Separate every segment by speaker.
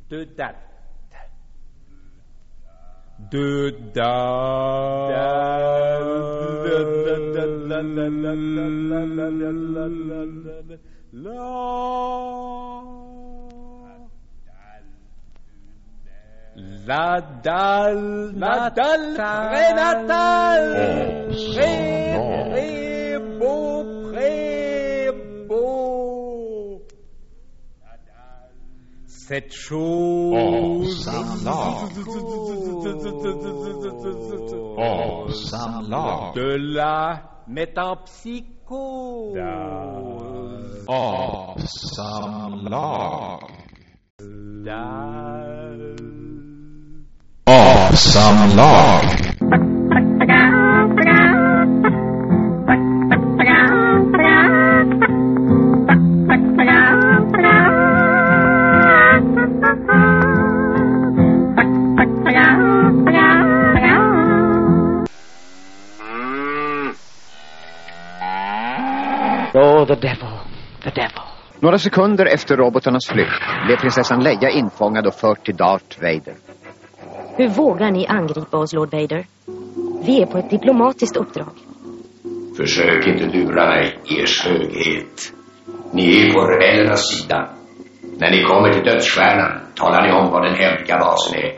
Speaker 1: Dödat. Nadal, prenatal, prebo. Cette chose.
Speaker 2: Samlag.
Speaker 1: De la métempsychose.
Speaker 2: Samlag. Samlag.
Speaker 3: Oh, the devil.
Speaker 4: Några sekunder efter robotarnas flykt blev prinsessan Leia infångad och förd till Darth Vader.
Speaker 5: Hur vågar ni angripa oss, Lord Vader? Vi är på ett diplomatiskt uppdrag.
Speaker 6: Försök inte lura mig, ers höghet. Ni är på rebellernas sida. När ni kommer till dödsstjärnan talar ni om vad den hemliga basen är.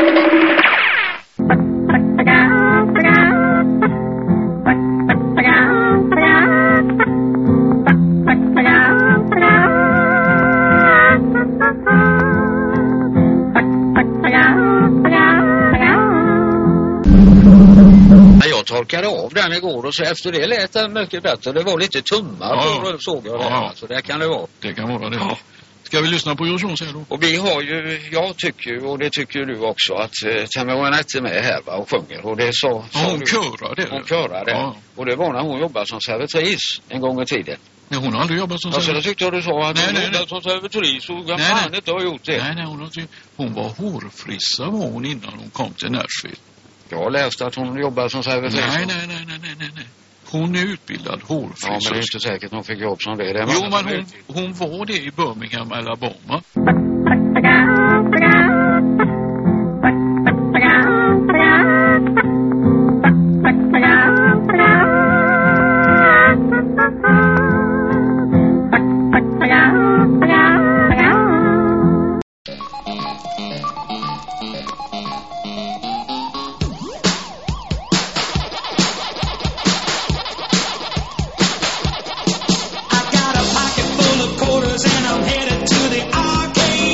Speaker 7: Jag torkade av den igår och så efter det lät den mycket bättre. Det var lite tummar på såg jag det. Så det kan det vara.
Speaker 2: Det kan vara det. Ja. Ska vi lyssna på Eurovision säger du?
Speaker 7: Och vi har ju, jag tycker ju, och det tycker du också, att Tamarwanette är med här va, och sjunger. Och det sa
Speaker 2: hon körar det.
Speaker 7: Hon körar det. Ja. Och det var när hon jobbade som servitris en gång i tiden.
Speaker 2: Nej, hon har aldrig jobbat som servitris.
Speaker 7: Alltså, det tyckte jag du sa att hon jobbade som servitris och fan inte har gjort det.
Speaker 2: Nej, hon var hårfrissa var hon innan hon kom till Nashville.
Speaker 7: Jag har läst att hon jobbade som servitris.
Speaker 2: Nej. Hon är utbildad hårfrisör.
Speaker 7: Ja, men det är inte säkert hon fick jobb som det.
Speaker 2: Jo, men hon var det i Birmingham, Alabama.
Speaker 8: And I'm headed to the arcade.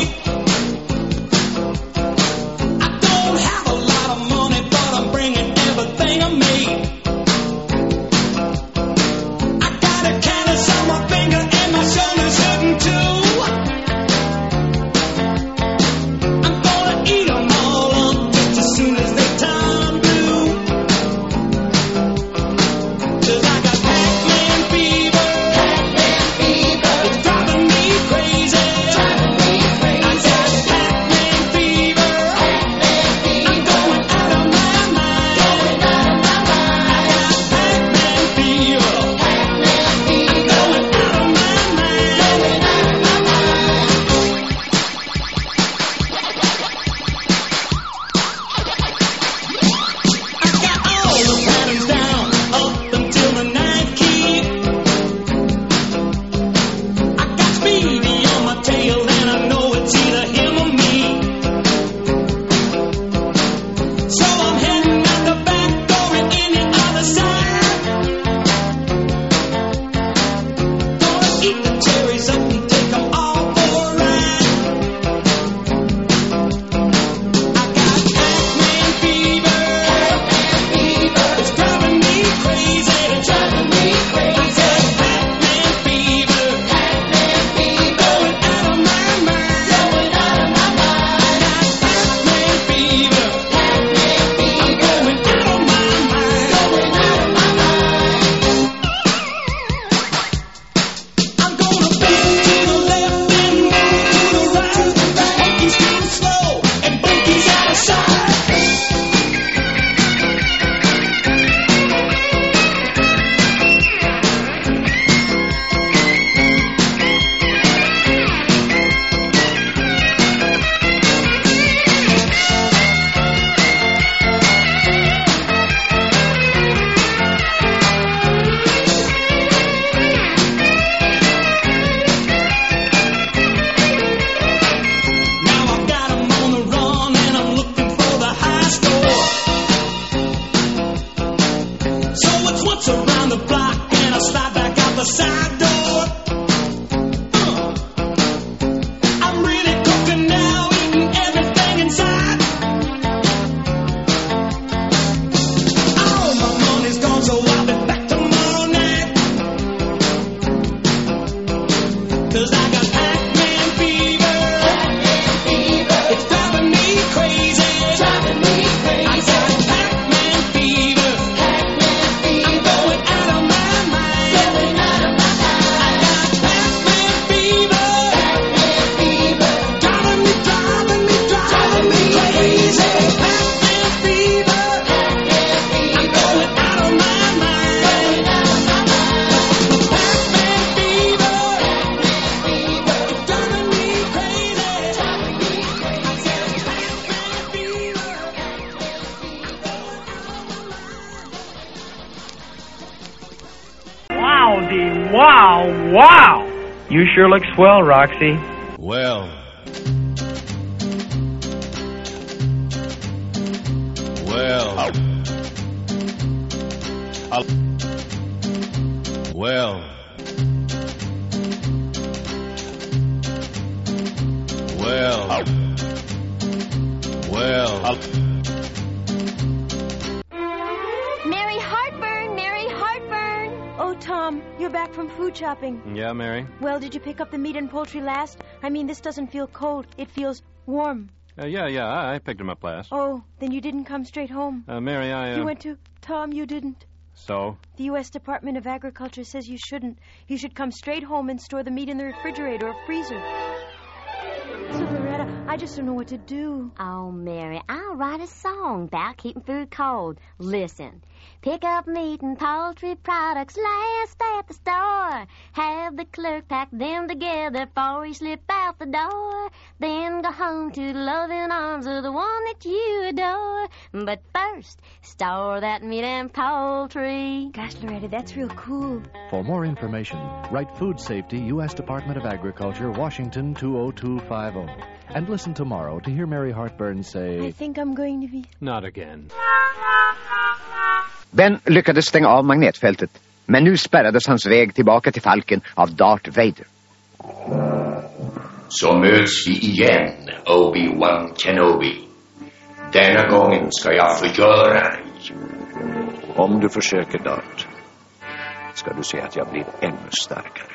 Speaker 3: once around the block and I slide back out the side door. I'm really cooking now, eating everything inside. Oh, my money's gone, so I'll be back tomorrow night. 'Cause I got Pac-Man fever. It's driving me crazy. I got Pac-Man fever. I'm going out of my mind. I got Pac-Man fever. Driving me crazy. Pac-Man fever. I'm going out of my mind. Pac-Man fever. Driving me crazy.
Speaker 8: Wowdy, wow! You sure look swell, Roxy.
Speaker 9: Well. Well. Well.
Speaker 10: Mary Heartburn!
Speaker 11: Oh, Tom, you're back from food shopping.
Speaker 9: Yeah, Mary?
Speaker 11: Well, did you pick up the meat and poultry last? I mean, this doesn't feel cold. It feels warm.
Speaker 9: Yeah, I picked him up last.
Speaker 11: Oh, then you didn't come straight home.
Speaker 9: Mary,
Speaker 11: You went to... Tom, you didn't.
Speaker 9: So?
Speaker 11: The U.S. Department of Agriculture says you shouldn't. You should come straight home and store the meat in the refrigerator or freezer. So, Loretta, I just don't know what to do.
Speaker 10: Oh, Mary, I'll write a song about keeping food cold. Listen. Pick up meat and poultry products last at the store. Have the clerk pack them together before you slip out the door. Then go home to the loving arms of the one that you adore. But first, store that meat and poultry.
Speaker 11: Gosh, Loretta, that's real cool.
Speaker 12: For more information, write Food Safety, U.S. Department of Agriculture, Washington 20250. And listen tomorrow to hear Mary Heartburn say...
Speaker 11: I think I'm going to be...
Speaker 9: Not again.
Speaker 4: Ben lyckades stänga av magnetfältet, men nu spärrades hans väg tillbaka till Falken av Darth Vader.
Speaker 6: Så möts vi igen, Obi-Wan Kenobi. Denna gången ska jag förgöra dig.
Speaker 13: Om du försöker, Darth, ska du se att jag blir ännu starkare.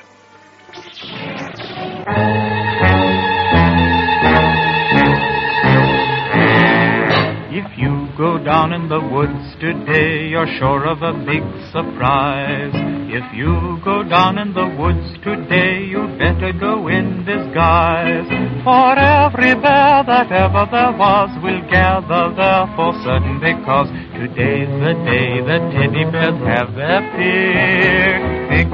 Speaker 14: If you go down in the woods today, you're sure of a big surprise. If you go down in the woods today, you better go in disguise. For every bear that ever there was will gather there for certain, because today's the day the teddy bears have their picnic.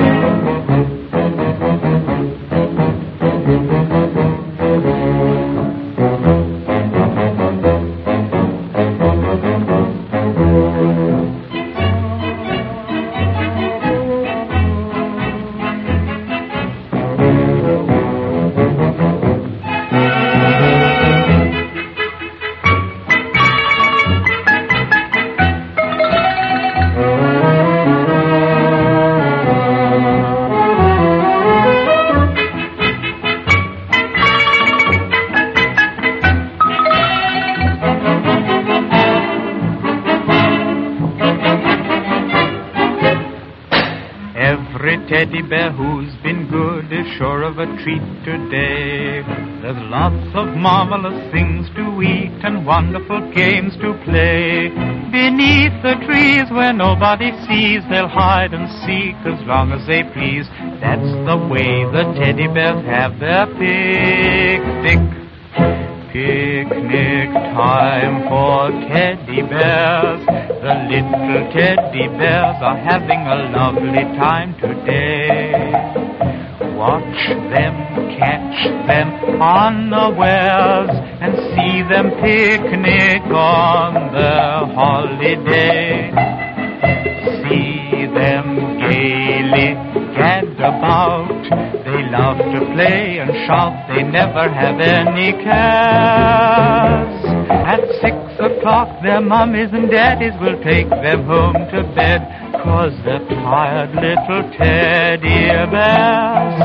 Speaker 14: Teddy bear who's been good is sure of a treat today. There's lots of marvelous things to eat and wonderful games to play. Beneath the trees where nobody sees, they'll hide and seek as long as they please. That's the way the teddy bears have their picnic. Picnic time for teddy bears. The little teddy bears are having a lovely time today. Watch them, catch them unawares, and see them picnic on their holiday. See them gaily gad about. They love to play and shout, they never have any cares. At 6 o'clock their mummies and daddies will take them home to bed, 'cause they're tired little teddy bears.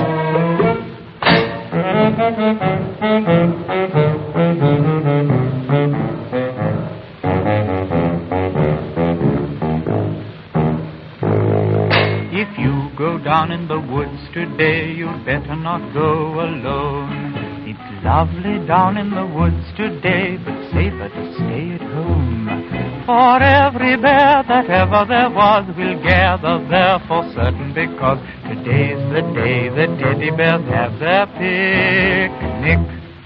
Speaker 14: If you go down in the woods today, you'd better not go alone. It's lovely down in the woods today, but safer to stay at home. For every bear that ever there was will gather there for certain, because today's the day the teddy bears have their picnic.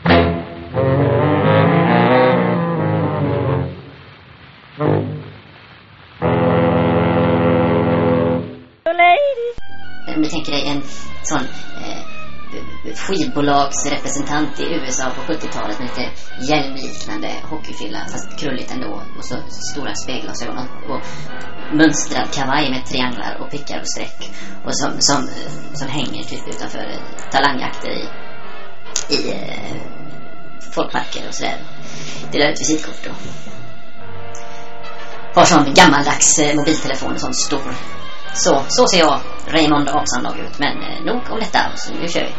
Speaker 15: Om du tänker dig en sån skivbolagsrepresentant i USA på 70-talet med lite hjälmliknande hockeyfrilla, fast krulligt ändå, och så stora speglasögon och mönstrad kavaj med trianglar och prickar och streck, och som hänger typ utanför talangjakter i folkparker och sådär. Delar ut visitkort och har sån gammaldags mobiltelefon och sån stor. Så ser jag Raymond Avsandlag ut. Men nog om detta, så nu kör vi.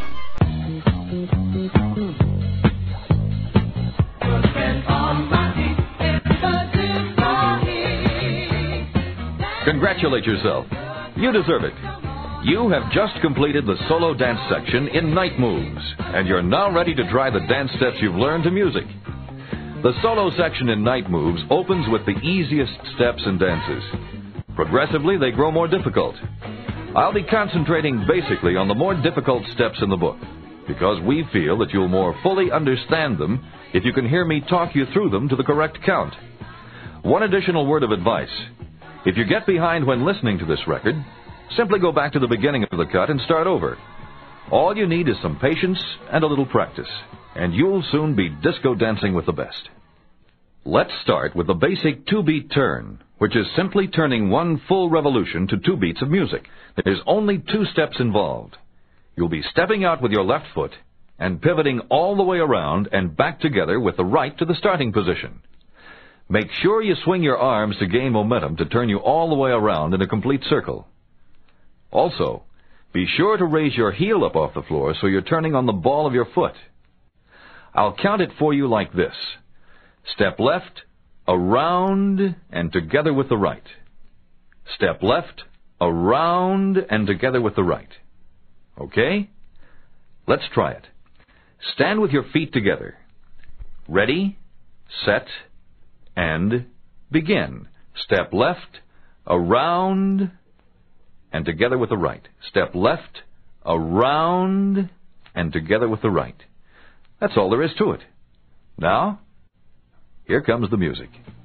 Speaker 16: Congratulate yourself. You deserve it. You have just completed the solo dance section in Night Moves, and you're now ready to try the dance steps you've learned to music. The solo section in Night Moves opens with the easiest steps and dances. Progressively, they grow more difficult. I'll be concentrating basically on the more difficult steps in the book, because we feel that you'll more fully understand them if you can hear me talk you through them to the correct count. One additional word of advice. If you get behind when listening to this record, simply go back to the beginning of the cut and start over. All you need is some patience and a little practice, and you'll soon be disco dancing with the best. Let's start with the basic two-beat turn, which is simply turning one full revolution to 2 beats of music. There's only 2 steps involved. You'll be stepping out with your left foot and pivoting all the way around and back together with the right to the starting position. Make sure you swing your arms to gain momentum to turn you all the way around in a complete circle. Also, be sure to raise your heel up off the floor so you're turning on the ball of your foot. I'll count it for you like this. Step left, around, and together with the right. Step left, around, and together with the right. Okay? Let's try it. Stand with your feet together. Ready, set, and begin. Step left, around, and together with the right. Step left, around, and together with the right. That's all there is to it. Now, here comes the music.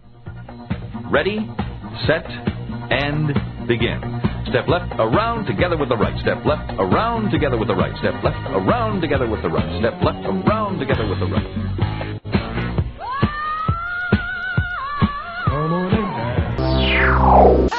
Speaker 16: Ready, set, and begin. Step left, around, together with the right. Step left, around, together with the right. Step left, around, together with the right. Step left, around, together with the right. Come on and dance.